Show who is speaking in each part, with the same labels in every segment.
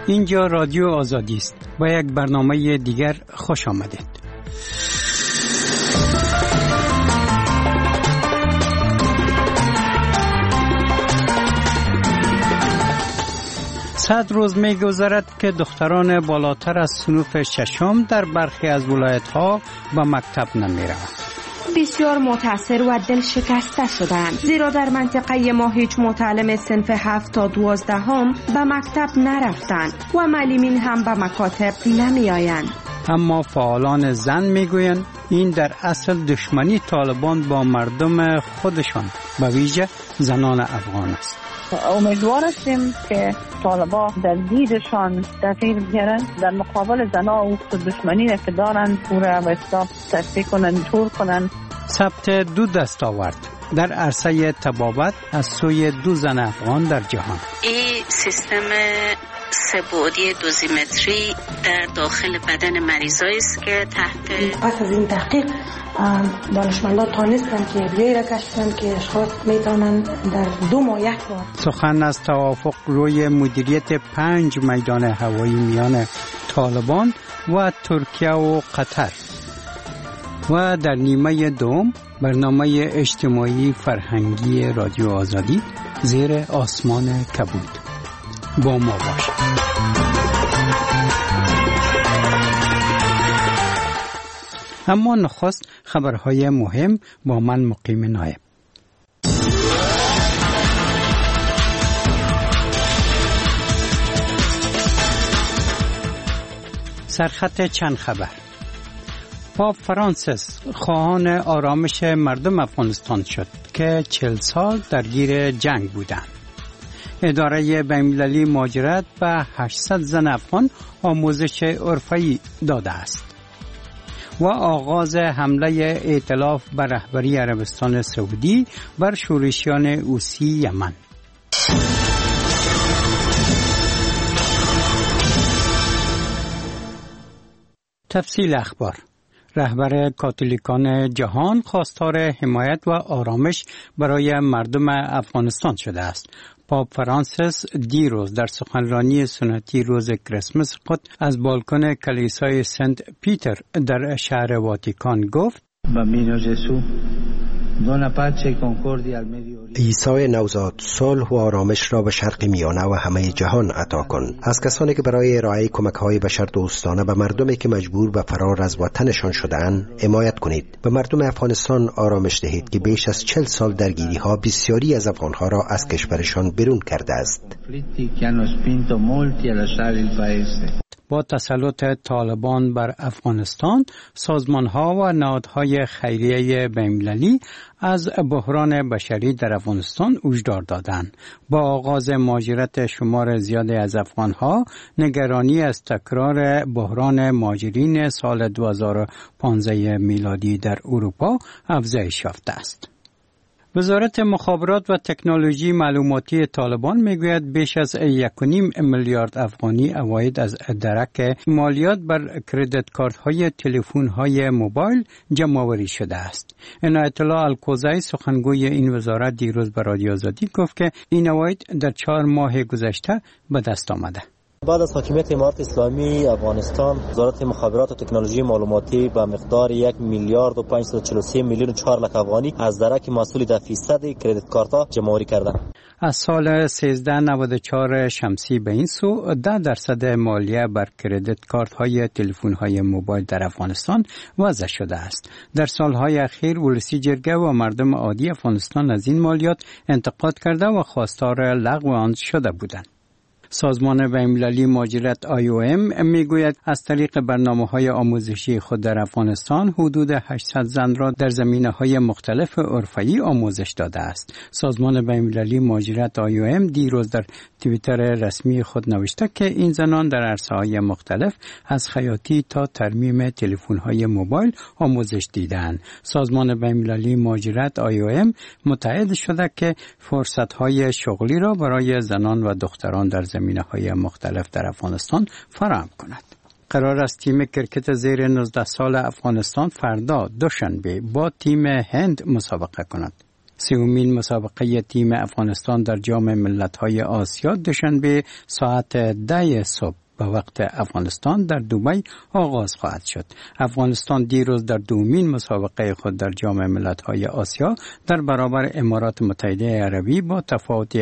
Speaker 1: اینجا رادیو آزادی است. با یک برنامه دیگر خوش آمدید. صد روز می گذرد که دختران بالاتر از صنف ششم در برخی از ولایت‌ها به مکتب نمی روند.
Speaker 2: بسیار متاثر و دل شکسته شدند، زیرا در منطقه ما هیچ متعلم صنف 7 تا 12 به مکتب نرفتند و معلمین هم به مکاتب نمی آیند.
Speaker 1: اما فعالان زن می گویند این در اصل دشمنی طالبان با مردم خودشان به ویژه زنان افغان است.
Speaker 3: امیدوار هستیم که طالبان در دیدشان تغییر بیارن، در مقابل زنها و دشمنی که دارن پورا به حساب تصفیه کنن، دور کنن.
Speaker 1: ثبت 2 دستاورد در عرصه طبابت از سوی 2 زن افغان در جهان.
Speaker 4: این سیستم سه‌بعدی دوزیمتری در داخل بدن مریضایی است که تحت
Speaker 5: پس از این تحقیق دانشمندان تانستن که بیایی را کشفن که اشخاص میتونن در 2 ماه 1 بار.
Speaker 1: سخن از توافق روی مدیریت 5 میدان هوایی میان طالبان و ترکیه و قطر. و در نیمه دوم برنامه اجتماعی فرهنگی رادیو آزادی زیر آسمان کبود. با ما باشید. اما نخست خبرهای مهم با من مقیم نایب. سرخط چند خبر. پاپ فرانسیس خواهان آرامش مردم افغانستان شد که 40 سال درگیر جنگ بودند. اداره بین‌المللی مهاجرت به 800 زن افغان آموزش حرفه‌ای داده است. و آغاز حمله ائتلاف بر رهبری عربستان سعودی بر شورشیان حوثی یمن. تفصیل اخبار. رهبر کاتولیکان جهان خواستار حمایت و آرامش برای مردم افغانستان شده است. پاپ فرانسیس دیروز در سخنرانی سنتی روز کریسمس خود از بالکن کلیسای سنت پیتر در شهر واتیکان گفت:
Speaker 6: عیسی نوزاد، صلح و آرامش را به شرق میانه و همه جهان عطا کن. از کسانی که برای ارائه کمک‌های بشردوستانه به مردمی که مجبور به فرار از وطنشان شده‌اند حمایت کنید. به مردم افغانستان آرامش دهید که بیش از 40 سال درگیری‌ها بسیاری از افغان‌ها را از کشورشان بیرون کرده است.
Speaker 1: با تسلط طالبان بر افغانستان، سازمان‌ها و نهادهای خیریه بین‌المللی از بحران بشری در افغانستان هشدار دادند. با آغاز مهاجرت شمار زیادی از افغان‌ها، نگرانی از تکرار بحران مهاجرین سال 2015 میلادی در اروپا افزایش یافته است. وزارت مخابرات و تکنولوژی معلوماتی طالبان میگوید بیش از 1.5 میلیارد افغانی عواید از درک مالیات بر کردیت کارت‌های تلفن‌های موبایل جمع‌آوری شده است. عنایت الله الکوزی سخنگوی این وزارت دیروز به رادیو آزادی گفت که این عواید در 4 ماه گذشته به دست آمده.
Speaker 7: بعد از حاکمیت امارت اسلامی افغانستان، وزارت مخابرات و تکنولوژی معلوماتی به مقدار 1 میلیارد و 543 میلیون و 4 لک افغانی از درک محصول 10% کردیت کارت‌ها جمع‌آوری کرده.
Speaker 1: از سال 1394 شمسی به این سو 10% مالیه بر کردیت کارت‌های تلفن‌های موبایل در افغانستان وضع شده است. در سال‌های اخیر ولسی جرگه و مردم عادی افغانستان از این مالیات انتقاد کرده و خواستار لغو آن شده بودند. سازمان بین‌المللی مهاجرت IOM میگوید از طریق برنامه‌های آموزشی خود در افغانستان حدود 800 زن را در زمینه‌های مختلف حرفه‌ای آموزش داده است. سازمان بین‌المللی مهاجرت IOM دیروز در توییتر رسمی خود نوشته که این زنان در عرصه‌های مختلف از خیاطی تا ترمیم تلفن‌های موبایل آموزش دیدند. سازمان بین‌المللی مهاجرت IOM متعهد شده که فرصت‌های شغلی را برای زنان و دختران در زمینه‌های مختلف در افغانستان فراهم کند. قرار است تیم کرکت زیر 19 سال افغانستان فردا دوشنبه با تیم هند مسابقه کند. سومین مسابقه تیم افغانستان در جام ملت‌های آسیا دوشنبه ساعت 10 صبح به وقت افغانستان در دبی آغاز خواهد شد. افغانستان دیروز در دومین مسابقه خود در جام ملت‌های آسیا در برابر امارات متحده عربی با تفاوت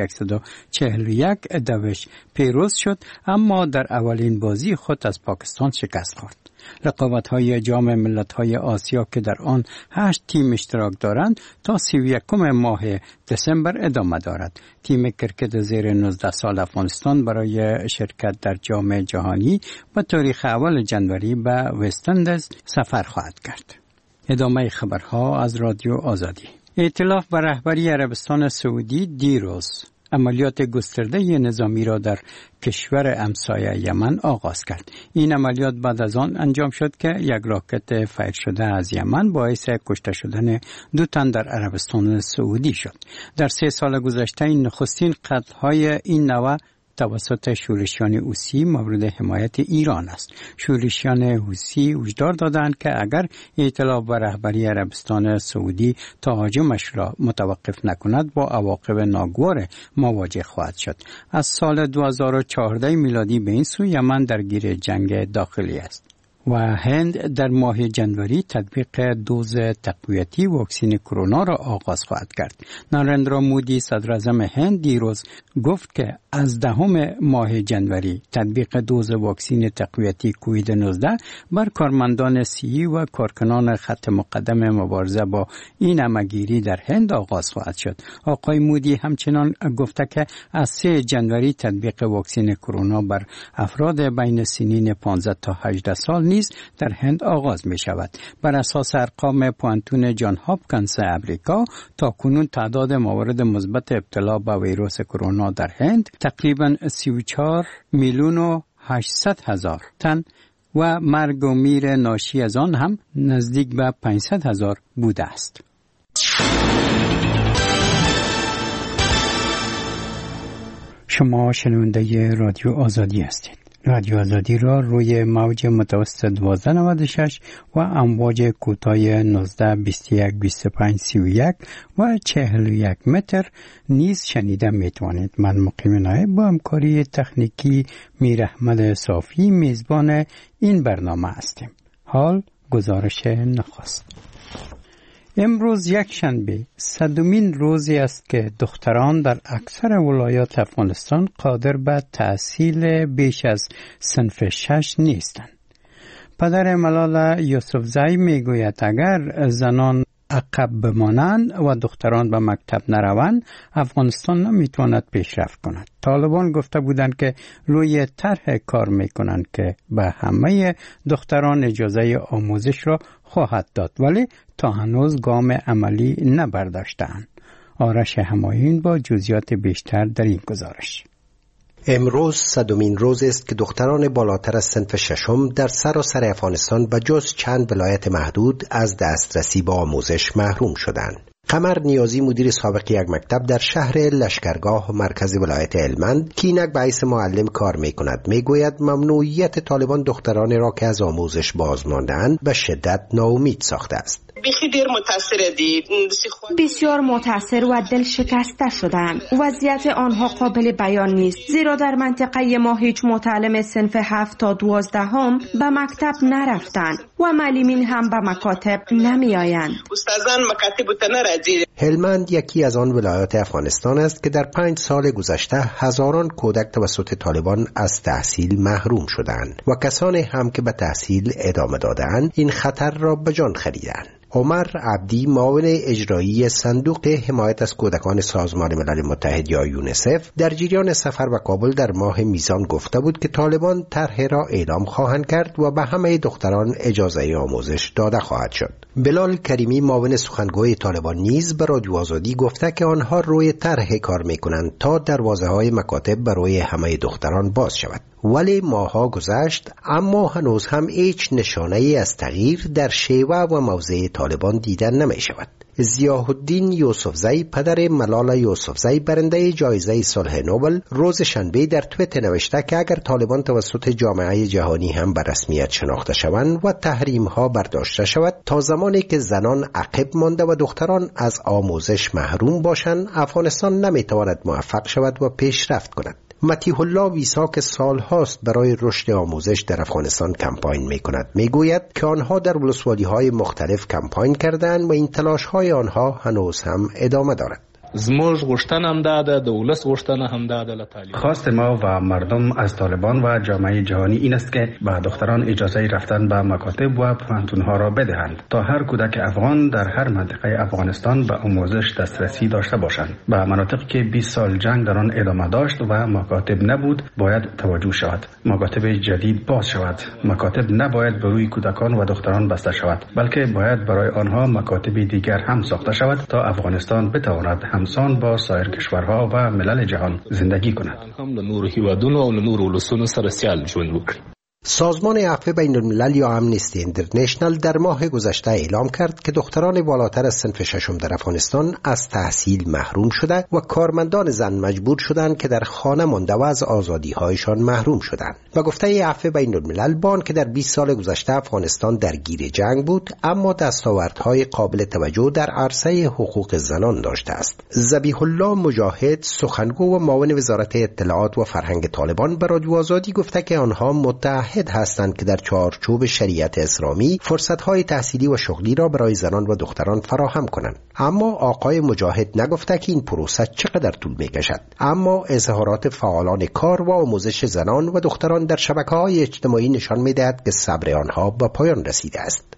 Speaker 1: 141 دوش پیروز شد، اما در اولین بازی خود از پاکستان شکست خورد. رقابت‌های جام ملت‌های آسیا که در آن 8 تیم اشتراک دارند تا 31 ماه دسامبر ادامه دارد. تیم کرکت زیر 19 سال افغانستان برای شرکت در جام جهانی به تاریخ اول جنوری به وست اندیز سفر خواهد کرد. ادامه خبرها از رادیو آزادی. ائتلاف به رهبری عربستان سعودی دیروز عملیات گسترده نظامی را در کشور همسایه یمن آغاز کرد. این عملیات بعد از آن انجام شد که یک راکت فیر شده از یمن باعث کشته شدن 2 تن در عربستان سعودی شد. در 3 سال گذشته این نخستین قتل‌های این نوع توسط شورشیان حوثی مورد حمایت ایران است. شورشیان حوثی هشدار دادند که اگر ائتلاف و رهبری عربستان سعودی تهاجمش را متوقف نکند با عواقب ناگوار مواجه خواهد شد. از سال 2014 میلادی به این سو یمن درگیر جنگ داخلی است. و هند در ماه جنوری تطبیق دوز تقویتی واکسن کرونا را آغاز خواهد کرد. نارندرا مودی صدر اعظم هند دیروز گفت که از 10 ماه جنوری تطبیق دوز واکسن تقویتی کووید 19 بر کارمندان صحی و کارکنان خط مقدم مبارزه با این همه‌گیری در هند آغاز خواهد شد. آقای مودی همچنان گفته که از 3 جنوری تطبیق واکسن کرونا بر افراد بین سنین 15 تا 18 سال نیز در هند آغاز می شود. بر اساس ارقام پوانتون جان هاپکینز امریکا تا کنون تعداد موارد مثبت ابتلا به ویروس کرونا در هند تقریباً 34 میلیون و 800 هزار تن و مرگ و میر ناشی از آن هم نزدیک به 500 هزار بوده است. شما شنونده رادیو آزادی هستید. رادیو آزادی را روی موج متوسط 1296 و امواج کوتاه 19 21 25 31 و 41 متر نیز شنیده می توانید. من مقیم نایب با همکاری تکنیکی میر احمد صافی میزبان این برنامه هستیم. حال گزارش نخست. امروز یکشنبه 100مین روزی است که دختران در اکثر ولایات افغانستان قادر به تحصیل بیش از صنف 6 نیستند. پدر ملال یوسفزئی میگوید اگر زنان عقب بمانند و دختران به مکتب نروند افغانستان نمیتواند پیشرفت کند. طالبان گفته بودند که روی طرح کار میکنند که به همه دختران اجازه آموزش را خواهد داد، ولی تا هنوز گام عملی نبرداشتند. آرش همایون با جزئیات بیشتر در این گزارش.
Speaker 6: امروز 100مین روز است که دختران بالاتر از صنف 6 در سراسر افغانستان به جز چند ولایت محدود از دسترسی به آموزش محروم شدند. قمر نیازی مدیر سابق یک مکتب در شهر لشکرگاه مرکز ولایت هلمند که اینک به حیث معلم کار می کند میگوید ممنوعیت طالبان دختران را که از آموزش باز مانده‌اند به شدت ناامید ساخته است.
Speaker 2: بسیار متاثر و دل شکسته شدند. وضعیت آنها قابل بیان نیست، زیرا در منطقه ما هیچ معلم صنف 7 تا 12 به مکتب نرفتند و معلمین هم به مکاتب نمی آیند.
Speaker 6: هلمند یکی از آن ولایات افغانستان است که در 5 سال گذشته هزاران کودک توسط طالبان از تحصیل محروم شدند و کسانی هم که به تحصیل ادامه دادند این خطر را به جان خریدند. عمر عبدی معاون اجرایی صندوق حمایت از کودکان سازمان ملل متحد یا یونیسف در جریان سفر به کابل در ماه میزان گفته بود که طالبان طرح را اعلام خواهند کرد و به همه دختران اجازه آموزش داده خواهد شد. بلال کریمی معاون سخنگوی طالبان نیز به رادیو آزادی گفته که آنها روی طرح کار میکنند تا دروازه‌های مکاتب برای همه دختران باز شود. ولی ماها گذشت اما هنوز هم هیچ نشانه‌ای از تغییر در شیوه و موضع طالبان دیدن نمی شود. ضیاءالدین یوسفزئی پدر ملال یوسفزئی برنده جایزه صلح نوبل روز شنبه در توییتر نوشته که اگر طالبان توسط جامعه جهانی هم به رسمیت شناخته شوند و تحریم ها برداشته شود، تا زمانی که زنان عقب مانده و دختران از آموزش محروم باشند، افغانستان نمیتواند موفق شود و پیشرفت کند. متیح الله ویسا که سالهاست برای رشد آموزش در افغانستان کمپاین میکند میگوید که آنها در ولسوالی‌های مختلف کمپاین کردند و این تلاش‌های آنها هنوز هم ادامه دارد.
Speaker 8: زموږ غوښتنه هم ده د ولس غوښتنه هم ده د طالبان.
Speaker 9: خواست ما و مردم از طالبان و جامعه جهانی این است که به دختران اجازه رفتن به مکاتب و پوهنتون‌ها را بدهند تا هر کودک افغان در هر منطقه افغانستان به آموزش دسترسی داشته باشند. به مناطقی که 20 سال جنگ در آن ادامه داشت و مکاتب نبود باید توجه شود. مکاتب جدید باز شود. مکاتب نباید به روی کودکان و دختران بسته شود، بلکه باید برای آنها مکاتب دیگر هم ساخته شود تا افغانستان بتواند همسان با سایر کشورها و ملل جهان زندگی کند.
Speaker 8: هم له نورو هیوادونو او له نورو ولسونو سره سیال ژوند وکړي.
Speaker 6: سازمان عفو بین الملل یا امنستی اینترنشنل در ماه گذشته اعلام کرد که دختران بالاتر از صنف ششم در افغانستان از تحصیل محروم شده و کارمندان زن مجبور شدند که در خانه مانده و از آزادی‌هایشان محروم شدند. و گفته عفو بین الملل با آنکه در 20 سال گذشته افغانستان درگیر جنگ بود، اما دستاوردهای قابل توجه در عرصه حقوق زنان داشته است. ذبیح الله مجاهد، سخنگو و معاون وزارت اطلاعات و فرهنگ طالبان، به رادیو آزادی گفته که آنها متحد هستند که در چارچوب شریعت اسلامی فرصت‌های تحصیلی و شغلی را برای زنان و دختران فراهم کنند. اما آقای مجاهد نگفته که این پروسه چقدر طول می‌کشد. اما اظهارات فعالان کار و آموزش زنان و دختران در شبکه‌های اجتماعی نشان می‌دهد که صبر آنها به پایان رسیده است.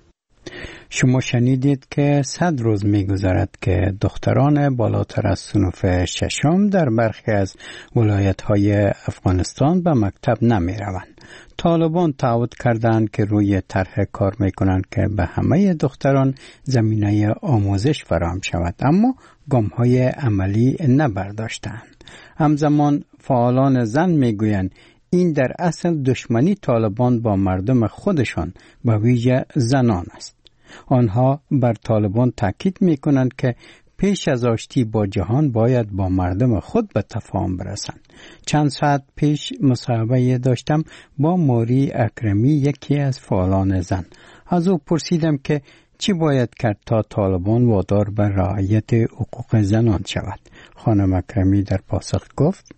Speaker 1: شما شنیدید که 100 روز می‌گذرد که دختران بالاتر از صنف ششم در برخی از ولایت‌های افغانستان به مکتب نمی‌روند. طالبان تعهد کردند که روی طرح کار می‌کنند که به همه دختران زمینه آموزش فراهم شود، اما گام‌های عملی نبرداشتند. همزمان فعالان زن می‌گویند این در اصل دشمنی طالبان با مردم خودشان به ویژه زنان است. آنها بر طالبان تاکید می‌کنند که پیش از آشتی با جهان باید با مردم خود به تفاهم برسند. چند ساعت پیش مصاحبه داشتم با موری اکرمی، یکی از فعالان زن. از او پرسیدم که چی باید کرد تا طالبان وادار به رعایت حقوق زنان شود. خانم اکرمی در پاسخ گفت: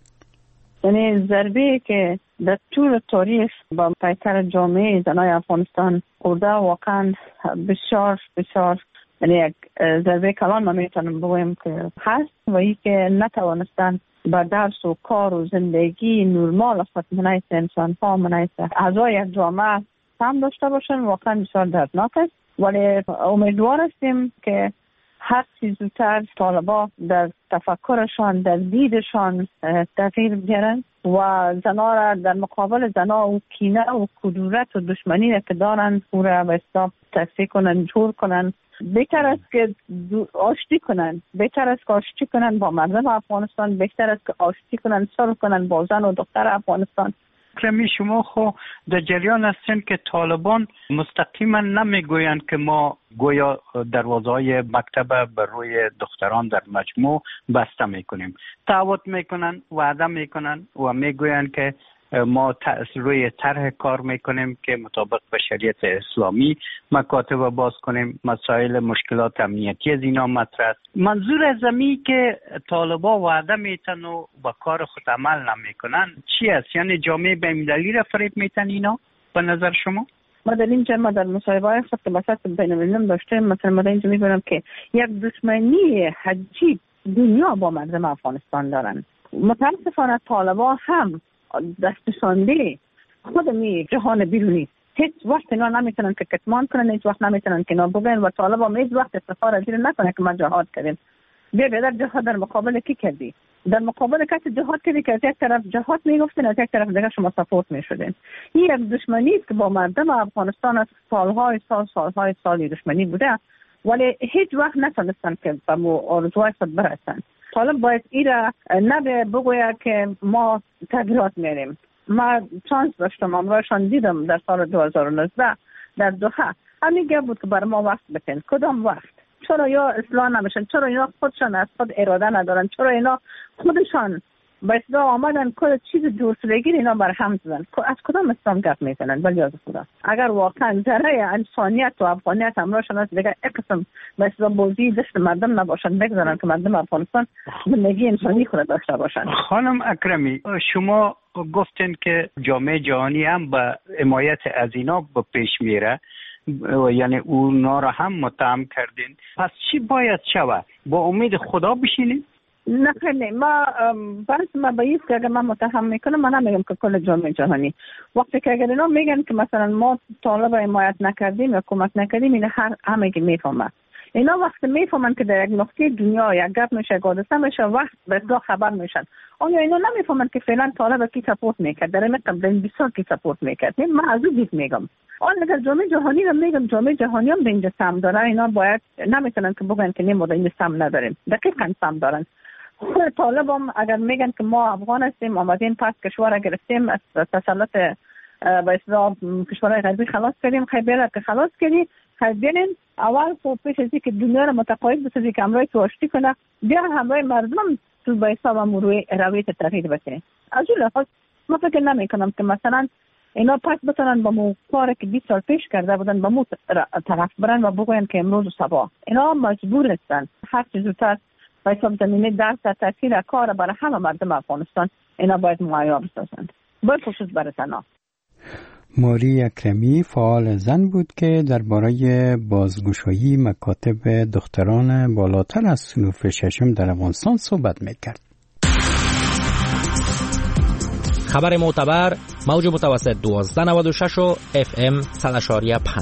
Speaker 3: یعنی ضربه که در طول تاریخ با پیکر جامعه زنای افغانستان خورده واقعا بسیار یعنی یک ضربه کلان نمیتونم بگویم که هست و ای که نتوانستن با درس و کار و زندگی نرمال خود منایت انسان ها منایت اعضای یک جامعه هم داشته باشن، واقعا بسیار دردناک است. ولی امیدوار هستیم که هر چیز زودتر طالبا در تفکرشان، در دیدشان تغییر بیارن و زنا را در مقابل زنا و کینه و کدورت و دشمنی را که دارن او را به اصطلاح تصفیه کنن، جور کنن. بهتر است که آشتی کنن با مردم افغانستان، بهتر است که آشتی کنن، صلح کنن با زن و دختر افغانستان.
Speaker 10: اکرمی، شما خو در جریان هستین که طالبان مستقیما نمیگویند که ما گویا دروازه‌های مکتب بر روی دختران در مجموع بسته میکنیم. تعهد میکنن، وعده میکنن و میگویند که ما روی طرح کار میکنیم که مطابق به شریعت اسلامی مکاتب باز کنیم، مسائل مشکلات امنیتی از اینا مطرح است. منظور از زمین که طالبا وعده میتن و با کار خود عمل نمیکنن چی است؟ یعنی جامعه بین‌المللی را فریب میتن اینا به نظر شما؟
Speaker 3: ما در اینجا در مصاحبه‌های خود که بساط بین‌المللی داشتیم، مثلا ما در اینجا میگویم که یک دشمنی عجیب دنیا با مردم افغانستان دارن. متاسفانه طالبا هم دستشانده خود جهان بیرونی هیچ وقت اینا نمیتونن که کتمان کنن، هیچ وقت نمیتونن که اینا بگن و طالبا هیچ وقت افتخار از این نکنه که ما جهاد کردیم. بیا در جهاد در مقابل کی کردی؟ در مقابل کسی جهاد کردی که از یک طرف جهاد میگفتین، از یک طرف دیگه شما سپورت میشدین. این یک دشمنی است که با مردم افغانستان از سالهای سال دشمنی بوده، ولی هیچ وقت نتونستن که به آرزوهای خود برسن. طالب باید ایره نبه بگوید که ما تغییرات میاریم. ما چانس داشتم امروزشان دیدم در سال 2019 در دوحه. همین گفت بود که برای ما وقت بتین. کدام وقت؟ چرا یا اصلاح نمیشن؟ چرا اینا خودشان از خود اراده ندارن؟ چرا اینا خودشان با اصلاح آمدن کل چیز جورسلگی اینا بر هم زدن؟ از کدام اسلام گپ میزنن؟ ولی از خدا اگر واقعا ذره انسانیت و افغانیت همراهشان است، دیگه اقسم به اصلاح بازی دست مردم نباشن، بگذارن که مردم افغانستان زندگی انسانی خود داشته باشن.
Speaker 10: خانم اکرمی، شما گفتین که جامعه جهانی هم به حمایت از اینا به پیش میره، یعنی اونا را هم متهم کردین. پس چی باید شود؟ با امید خدا بشینیم؟
Speaker 3: نه خیلی ما باید که اگر من متهم میکنم، من نمیگم که کل جامعه جهانی. وقتی که اگر اینا میگن که مثلا ما طالب حمایت نکردیم یا کمک نکردیم، این همه که میفهمن. اینا وقتی میفهمن که در یک نقطه دنیا یک گپ میشه، گادسته میشه، وقت به اصلاح خبر میشن. آیا اینا نمیفهمن که فعلا طالب کی سپورت میکرد، در این 20 سال کی سپورت میکرد؟ من از اون دید میگم. اگر جامعه جهانی رو میگم، جامعه جهانی هم به اینجا سهم داره. اینا باید نمیتونن که بگن که ما اینجا سهم نداریم. دقیقاً سهم دارن. خود طالب هم اگر میگن که ما افغان هستیم، آمدیم پس کشور گرفتیم، از تسلط به اصطلاح کشورهای غربی خلاص کردیم، خیلی که خلاص کردیم، خیلی اول خود پیش ازی که دنیا رو متقاعد بسازی که همراه تو آشتی کنه، بیا همراه مردم تو به حساب روی رویت تغییر بده. از اون لحاظ ما فکر نمی کنم که مثلا اینا پس بتونن با مو کاری که 20 سال پیش کرده بودن با مو طرف برن و بگوین که امروز و صبح اینا مجبور هستن هر چیز زودتر به حساب زمینه درس تاثیر کار برای همه مردم افغانستان اینا باید معیار بسازند. باید خصوص برای زنها.
Speaker 1: ماری اکرمی فعال زن بود که درباره بازگشایی مکاتب دختران بالاتر از صنوف ششم در افغانستان صحبت میکرد.
Speaker 11: خبر معتبر موج متوسط 1296 و FM 100.5.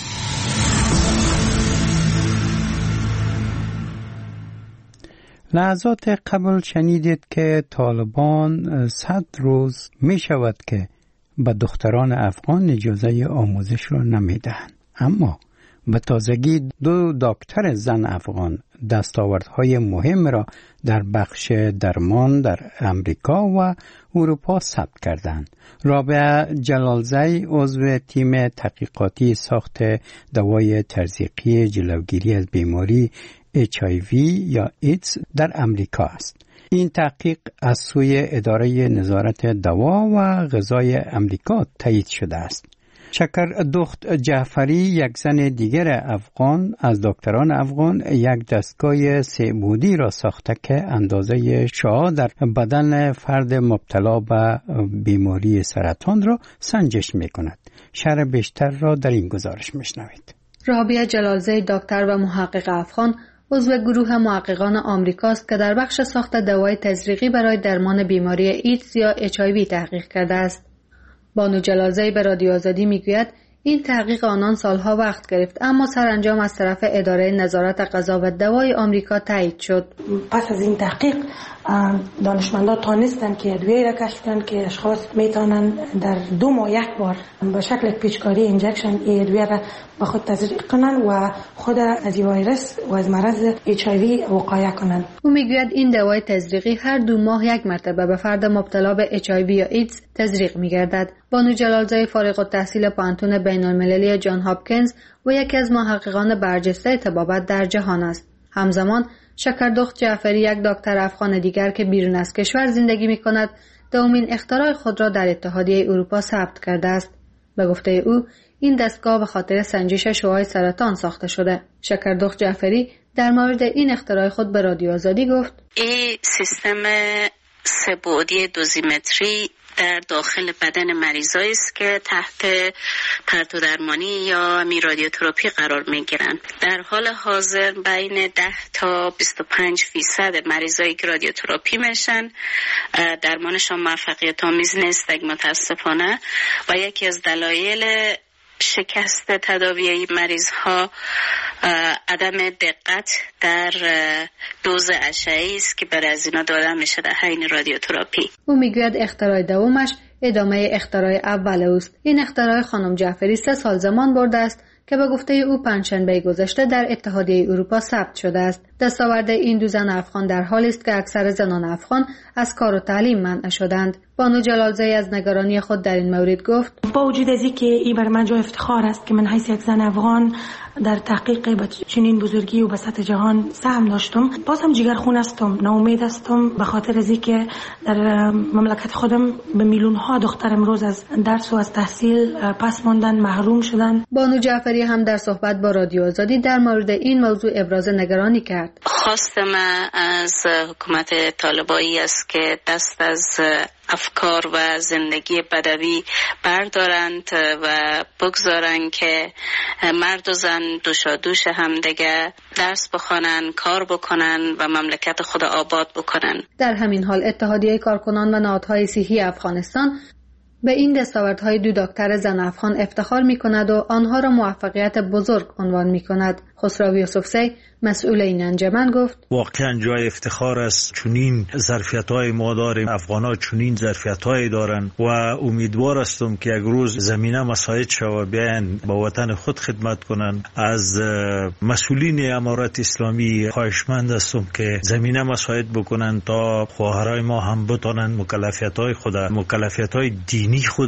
Speaker 1: لحظات قبل شنیدید که طالبان 100 روز می شود که به دختران افغان اجازه آموزش را نمیدهند. اما به تازگی 2 دکتر زن افغان دستاوردهای مهم را در بخش درمان در امریکا و اروپا ثبت کردند. رابعه جلالزی عضو تیم تحقیقاتی ساخت دوای تزریقی جلوگیری از بیماری HIV یا ایدز در امریکا است. این تحقیق از سوی اداره نظارت دوا و غذای امریکا تایید شده است. شکردخت جعفری، یک زن دیگر افغان از دکتران افغان، یک دستگاه 3 بعدی را ساخته که اندازه شعاع در بدن فرد مبتلا به بیماری سرطان را سنجش می کند. شرح بیشتر را در این گزارش میشنوید.
Speaker 12: رابعه جلالزی، دکتر و محقق افغان، عضو گروه محققان آمریکاست که در بخش ساخت دوای تزریقی برای درمان بیماری ایدز یا HIV تحقیق کرده است. بانو جلالزی به رادیو آزادی میگوید این تحقیق آنان سالها وقت گرفت، اما سرانجام از طرف اداره نظارت غذا و دوای آمریکا تایید شد.
Speaker 5: پس از این تحقیق دانشمندان تانستند که ادویه را کشفند که اشخاص میتونن در 2 ماه یک بار به شکل پیچکاری انجکشن این ادویه را به خود تزریق کنند و خود از ویروس و از مرض HIV وقایه کنند.
Speaker 12: او میگوید این دوای تزریقی هر 2 ماه یک مرتبه به فرد مبتلا به HIV یا ایدز تزریق میگردد. بانو جلالزی فارغ التحصیل پانتون بین‌المللی جان هاپکینز و یکی از محققان برجسته طبابت در جهان است. همزمان شکردخت جعفری، یک دکتر افغان دیگر که بیرون از کشور زندگی می‌کند، دومین اختراع خود را در اتحادیه اروپا ثبت کرده است. به گفته او این دستگاه به خاطر سنجش شعاع سرطان ساخته شده. شکردخت جعفری در مورد این اختراع خود به رادیو آزادی گفت:
Speaker 4: این سیستم 3 بعدی دوزیمتری در داخل بدن مریضایی است که تحت پرتو درمانی یا رادیوتراپی قرار میگیرند. در حال حاضر بین 10 تا 25% مریضایی که رادیوتراپی میشن درمانشان موفقیت آمیز نیست متاسفانه، و یکی از دلایل شکست تداوی مریض ها عدم دقت در دوز اشعه‌ای است که برای از اینا داده میشه در حین رادیوتراپی.
Speaker 12: او میگوید اختراع دومش ادامه اختراع اول اوست. این اختراع خانم جعفری 3 سال زمان برده است که به گفته او پنجشنبه گذشته در اتحادیه اروپا ثبت شده است. دستاورد این دو زن افغان در حالی است که اکثر زنان افغان از کار و تعلیم منع شدند. بانو جلالزایی از نگرانی خود در این مورد گفت:
Speaker 5: با وجود از اینکه این بر من جای افتخار است که من حیث یک زن افغان در تحقیق به چنین بزرگی و به سطح جهان سهم داشتم، بازم جگرخون هستم، ناامید هستم، به خاطر از اینکه در مملکت خودم به میلیون ها دختر امروز از درس و از تحصیل پس ماندن، محروم شدن.
Speaker 12: بانو جعفری هم در صحبت با رادیو آزادی در مورد این موضوع ابراز نگرانی کرد.
Speaker 4: خواست من از حکومت طالبایی است که دست از افکار و زندگی بدوی بردارند و بگذارند که مرد و زن دوشادوش هم دیگه درس بخوانن، کار بکنن و مملکت خود آباد بکنن.
Speaker 12: در همین حال اتحادیه کارکنان و نهادهای صحی افغانستان به این دستاوردهای دو دکتر زن افغان افتخار می کند و آنها را موفقیت بزرگ عنوان می کند. خسرو یوسفزی مسئول این انجمن گفت:
Speaker 13: واقعا جای افتخار است، چنین ظرفیت‌های ما داریم، افغان‌ها چنین ظرفیت‌هایی دارند و امیدوار هستم که یک روز زمینه مساعد شود بیان با وطن خود خدمت کنند. از مسئولین امارت اسلامی خواهشمند هستم که زمینه مساعد بکنند تا خواهرای ما هم بتوانند مکلفیت‌های خود، مکلفیت‌های دینی خود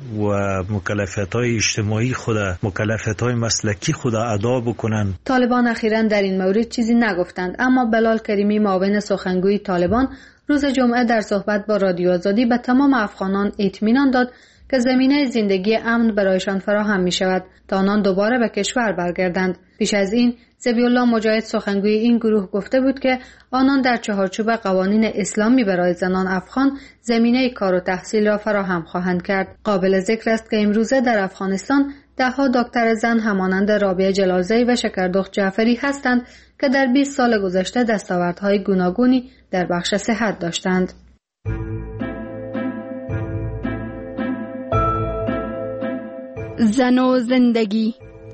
Speaker 13: و مکلفیت‌های اجتماعی خود، مکلفیت‌های مسلکی خود ادا بکنند.
Speaker 12: طالبان اخیراً در این مورد چیزی نگفتند، اما بلال کریمی معاون سخنگوی طالبان روز جمعه در صحبت با رادیو آزادی به تمام افغانان اطمینان داد که زمینه زندگی امن برایشان فراهم می شود تا آنان دوباره به کشور برگردند. پیش از این ذبیح الله مجاهد سخنگوی این گروه گفته بود که آنان در چهارچوب قوانین اسلامی برای زنان افغان زمینه کار و تحصیل را فراهم خواهند کرد. قابل ذکر است که امروزه در افغانستان ده‌ها دکتر زن همانند رابعه جلالزایی و شکردخت جعفری هستند که در 20 سال گذشته دستاوردهای گوناگونی در بخش صحت داشتند.
Speaker 14: زن و زندگی.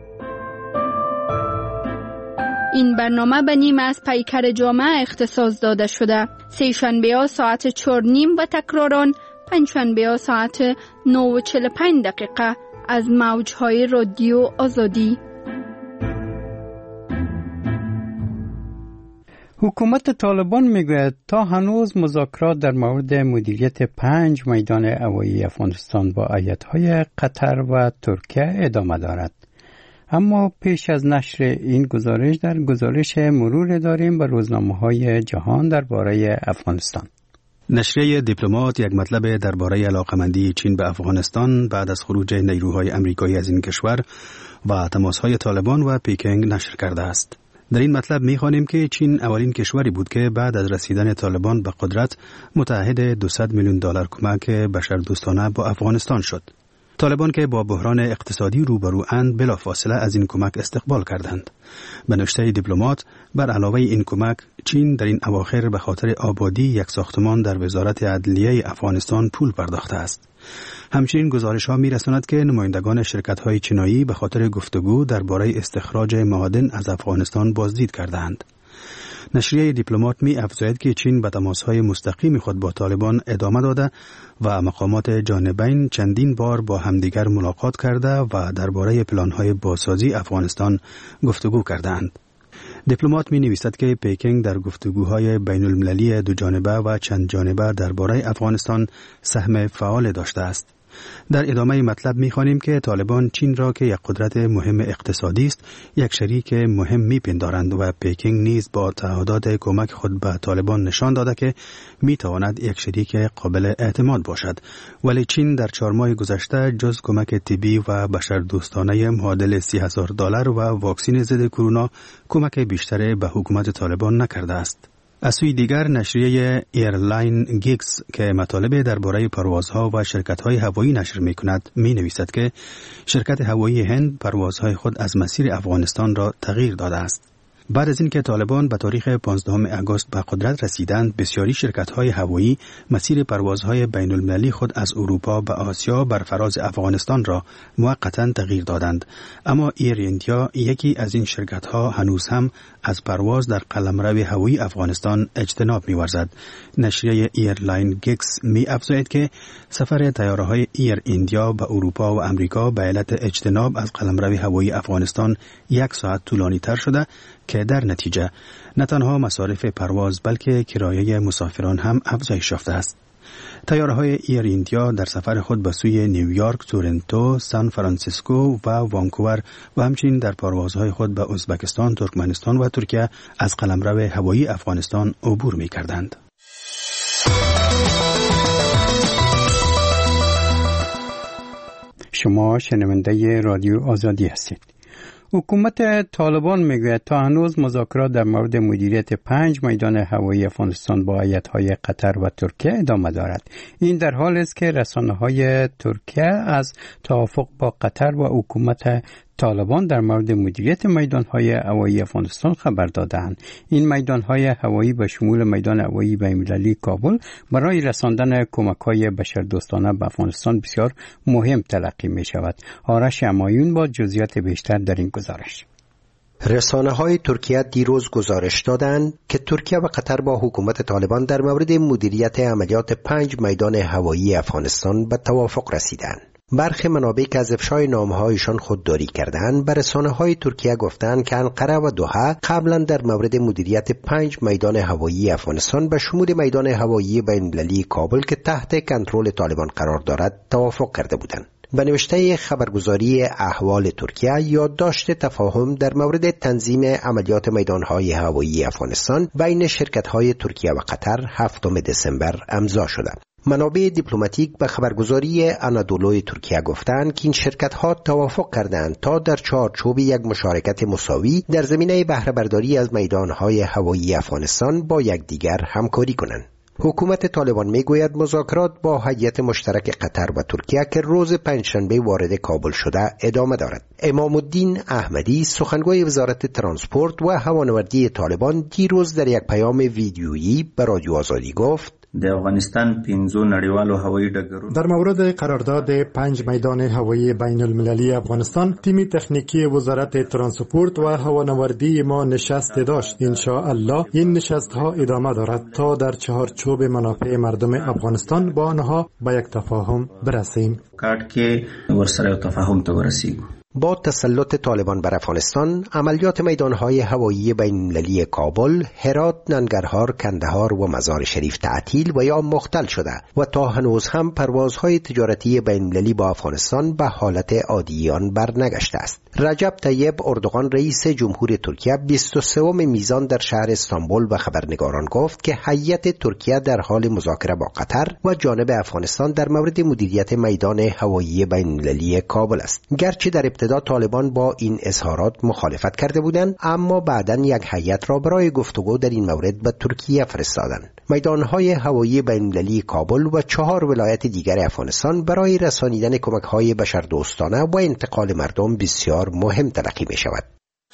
Speaker 14: این برنامه به نیمه از پیکر جامعه اختصاص داده شده. سه‌شنبه‌ها ساعت 4:30 و تکراران پنجشنبه‌ها ساعت 9:45 از موج‌های رادیو آزادی.
Speaker 1: حکومت طالبان میگوید تا هنوز مذاکرات در مورد مدیریت 5 میدان هوایی افغانستان با ایالت‌های قطر و ترکیه ادامه دارد. اما پیش از نشر این گزارش در گزارش مرور داریم به روزنامه‌های جهان درباره افغانستان.
Speaker 9: نشریه دیپلمات یک مطلب درباره علاقمندی چین به افغانستان بعد از خروج نیروهای امریکایی از این کشور و تماس‌های طالبان و پکینگ نشر کرده است. در این مطلب می‌خوانیم که چین اولین کشوری بود که بعد از رسیدن طالبان به قدرت متعهد 200 میلیون دلار کمک بشردوستانه با افغانستان شد. طالبان که با بحران اقتصادی روبرواند بلافاصله از این کمک استقبال کردند. به نوشته دیپلمات بر علاوه این کمک چین در این اواخر به خاطر آبادی یک ساختمان در وزارت عدلیه افغانستان پول پرداخته است. همچنین گزارش‌ها می‌رساند که نمایندگان شرکت‌های چینایی به خاطر گفتگو درباره استخراج معادن از افغانستان بازدید کردند. نشریه دیپلمات می‌افزاید که چین به تماس‌های مستقیم خود با طالبان ادامه داده و مقامات جانبین چندین بار با همدیگر ملاقات کرده و درباره پلان‌های بازسازی افغانستان گفتگو کردند. دیپلمات می‌نویسد که پکینگ در گفتگوهای بین‌المللی دو جانبه و چند جانبه درباره افغانستان سهم فعال داشته است. در ادامه مطلب می‌خوانیم که طالبان چین را که یک قدرت مهم اقتصادی است یک شریک مهم می‌پندارند و پکینگ نیز با تعهدات کمک خود به طالبان نشان داده که می‌تواند یک شریک قابل اعتماد باشد، ولی چین در 4 ماه گذشته جز کمک طبی و بشردوستانه معادل $30,000 و واکسن ضد کرونا کمک بیشتری به حکومت طالبان نکرده است. از سوی دیگر نشریه ایرلاین گیکس که مطالب درباره پروازها و شرکت‌های هوایی نشر می‌کند می‌نویسد که شرکت هوایی هند پروازهای خود از مسیر افغانستان را تغییر داده است. بعد از اینکه طالبان به تاریخ 15 آگوست به قدرت رسیدند، بسیاری شرکت‌های هوایی مسیر پروازهای بین‌المللی خود از اروپا به آسیا بر فراز افغانستان را موقتاً تغییر دادند. اما ایر ایندیا یکی از این شرکت‌ها هنوز هم از پرواز در قلمرو هوایی افغانستان اجتناب می‌ورزد. نشریه ایرلاین گیکس می‌افزاید که سفر طیاره‌های ایر ایندیا به اروپا و آمریکا به علت اجتناب از قلمرو هوایی افغانستان 1 ساعت طولانی‌تر شده، که در نتیجه نه تنها مصارف پرواز بلکه کرایه مسافران هم افزایش یافته است. طیاره‌های ایر ایندیا در سفر خود به سوی نیویورک، تورنتو، سان فرانسیسکو و وانکوور و همچنین در پروازهای خود به ازبکستان، ترکمنستان و ترکیه از قلمرو هوایی افغانستان عبور می‌کردند.
Speaker 1: شما شنونده رادیو آزادی هستید. حکومت طالبان میگوید تا هنوز مذاکرات در مورد مدیریت 5 میدان هوایی افغانستان با هیئت‌های قطر و ترکیه ادامه دارد. این در حالی است که رسانه‌های ترکیه از توافق با قطر و حکومت طالبان در مورد مدیریت میدان‌های هوایی افغانستان خبر دادند. این میدان‌های هوایی به شمول میدان هوایی بین‌المللی کابل برای رساندن کمک‌های بشردوستانه به افغانستان بسیار مهم تلقی می‌شود. آرش همایون با جزئیات بیشتر در این گزارش.
Speaker 6: رسانه‌های ترکیه دیروز گزارش دادند که ترکیه و قطر با حکومت طالبان در مورد مدیریت عملیات 5 میدان هوایی افغانستان به توافق رسیدند. برخی منابع که از افشای نامه‌هایشان خودداری کردند به رسانه‌های ترکیه گفتند که انقره و دوحه قبلا در مورد مدیریت 5 میدان هوایی افغانستان به شمول میدان هوایی بین‌المللی کابل که تحت کنترل طالبان قرار دارد توافق کرده بودند. به نوشته خبرگزاری احوال ترکیه یادداشت تفاهم در مورد تنظیم عملیات میدان‌های هوایی افغانستان بین شرکت‌های ترکیه و قطر 7 دسامبر امضا شده. منابع دیپلماتیک به خبرگزاری آنادولوی ترکیه گفتند که این شرکت‌ها توافق کردند تا در چارچوب یک مشارکت مساوی در زمینه بهره برداری از میدان‌های هوایی افغانستان با یکدیگر همکاری کنند. حکومت طالبان میگوید مذاکرات با هیئت مشترک قطر و ترکیه که روز پنجشنبه وارد کابل شده ادامه دارد. امام الدین احمدی سخنگوی وزارت ترانسپورت و هوانوردی طالبان دیروز در یک پیام ویدیویی به رادیو آزادی گفت
Speaker 15: د افغانستان 5 نړیوالو هوایي ډګرونو
Speaker 16: در مورد قرارداد 5 میدان هوایی بین المللی افغانستان تیم تکنیکی وزارت ترانسپورت و هوانوردی ما نشست داشت. ان شاء الله این نشست ها ادامه دارد تا در چهارچوب منافع مردم افغانستان با آنها به یک تفاهم برسیم.
Speaker 15: کارت کې ورسره تفاهم ته ورسیږو.
Speaker 6: با تسلط طالبان بر افغانستان، عملیات میدانهای هوایی بین‌المللی کابل، هرات، ننگرهار، کندهار و مزار شریف تعطیل و یا مختل شده و تا هنوز هم پروازهای تجارتی بین‌المللی با افغانستان به حالت عادی آن برنگشته است. رجب طیب اردوغان رئیس جمهور ترکیه 23 میزان در شهر استانبول به خبرنگاران گفت که هیئت ترکیه در حال مذاکره با قطر و جانب افغانستان در مورد مدیریت میدان هوایی بین‌المللی کابل است. گرچه در ابتدا طالبان با این اظهارات مخالفت کرده بودند، اما بعداً یک هیئت را برای گفتگو در این مورد به ترکیه فرستادند. میدانهای هوایی بین‌المللی کابل و 4 ولایت دیگر افغانستان برای رسانیدن کمک‌های بشردوستانه و انتقال مردم بسیار مهم تلقی می شود.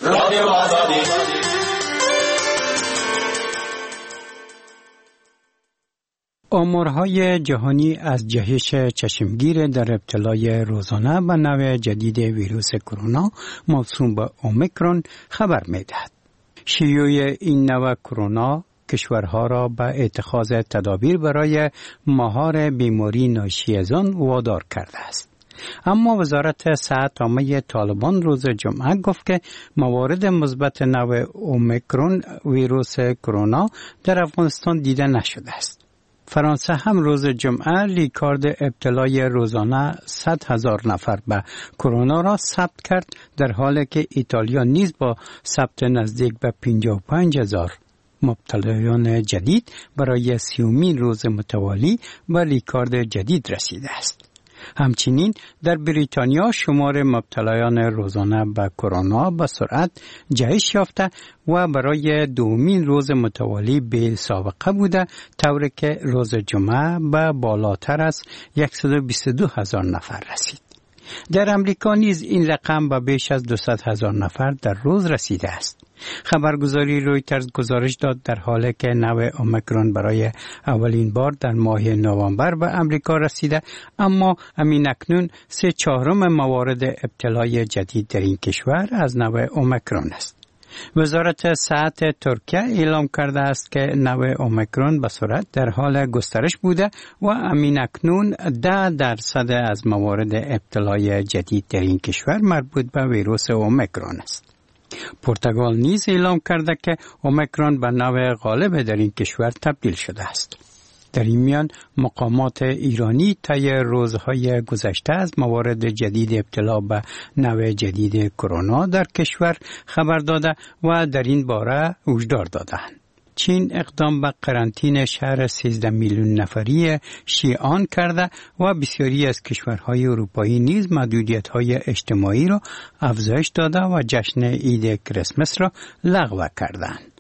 Speaker 1: آمارهای جهانی از جهش چشمگیر در ابتلای روزانه به نوع جدید ویروس کرونا موسوم به اومیکرون خبر می دهد. شیوع این نوع کرونا کشورها را به اتخاذ تدابیر برای مهار بیماری ناشی از آن وادار کرده است. اما وزارت صحت عامه طالبان روز جمعه گفت که موارد مثبت نوع اومیکرون ویروس کرونا در افغانستان دیده نشده است. فرانسه هم روز جمعه ریکارد ابتلای روزانه 100,000 نفر به کرونا را ثبت کرد، در حالی که ایتالیا نیز با ثبت نزدیک به 55,000 مبتلایان جدید برای 30مین روز متوالی به ریکارد جدید رسیده است. همچنین در بریتانیا شمار مبتلایان روزانه به کرونا به سرعت جهش یافته و برای 2مین روز متوالی به سابقه بوده، طوری که روز جمعه به بالاتر از 122,000 نفر رسید. در امریکا نیز این رقم به بیش از 200,000 نفر در روز رسیده است. خبرگزاری رویترز گزارش داد در حالی که نوع اومیکرون برای اولین بار در ماه نوامبر به امریکا رسیده، اما همین اکنون 3/4 موارد ابتلای جدید در این کشور از نوع اومیکرون است. وزارت صحت ترکیه اعلام کرده است که نوع اومیکرون به سرعت در حال گسترش بوده و همین اکنون 10% از موارد ابتلای جدید در این کشور مربوط به ویروس اومیکرون است. پرتغال نیز اعلام کرده که اومیکرون به نوع غالب در این کشور تبدیل شده است. در این میان مقامات ایرانی طی روزهای گذشته از موارد جدید ابتلا به نوع جدید کرونا در کشور خبر داده و در این باره هشدار دادند. چین اقدام به قرنطینه شهر 13 میلیون نفری شیعان کرده و بسیاری از کشورهای اروپایی نیز محدودیت‌های اجتماعی را افزایش داده و جشن عید کریسمس را لغو کردند.